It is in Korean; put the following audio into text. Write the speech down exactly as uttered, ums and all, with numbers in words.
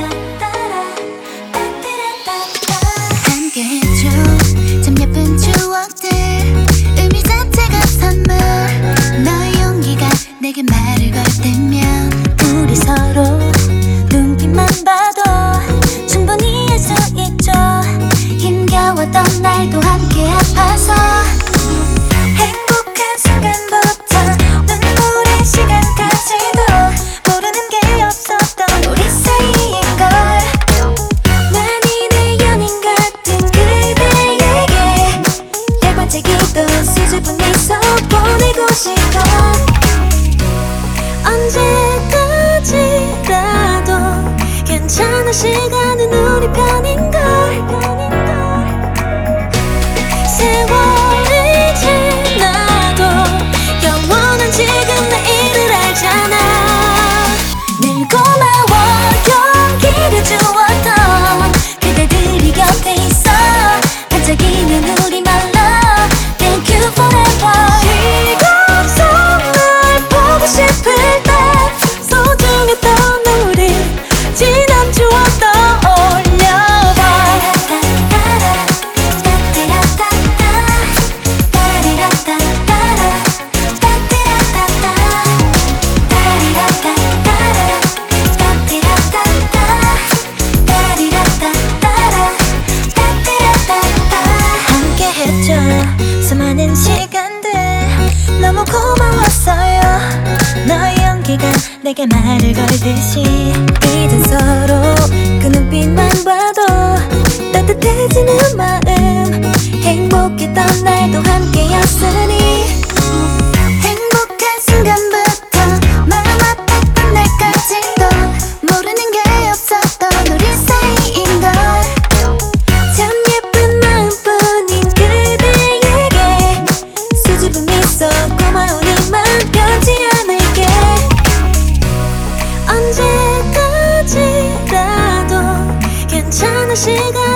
함께 해줘 참 예쁜 추억들 의미 자체가 선물 너의 용기가 내게 말을 걸 때면 우리 서로 눈빛만 봐도 충분히 할 수 있죠 힘겨웠던 날도 함께 아파서 행복한 순간부터 눈물의 시간까지도 모르는 게 없었던 우리 사이인걸 많이 내 연인 같은 그대에게 열 번째 기도 수줍음에서 보내고 싶어 언제까지라도 괜찮아 시간은 우리 편인걸 세월이 지나도 영원한 지금 내일을 알잖아 늘 고마워 용기를 주었던 그대들이 곁에 있어 반짝이는 우리 말로 Thank you forever 시간 속날 보고 싶을 때 소중했던 우리 지난 추억 떠올려봐 함께 했죠 수많은 시간들 너무 고마웠어요 너의 용기가 내게 말을 걸듯이 이젠 서로 그 눈빛만 봐도 따뜻해지는 마음 행복했던 날도 함께였으니 행복한 순간부터 마음 아팠던 날까지도 모르는 게 없었던 우리 사이인걸 참 예쁜 마음뿐인 그대에게 수줍음 있어 고마운 이만 변치 않을게 언제까지라도 괜찮아 시간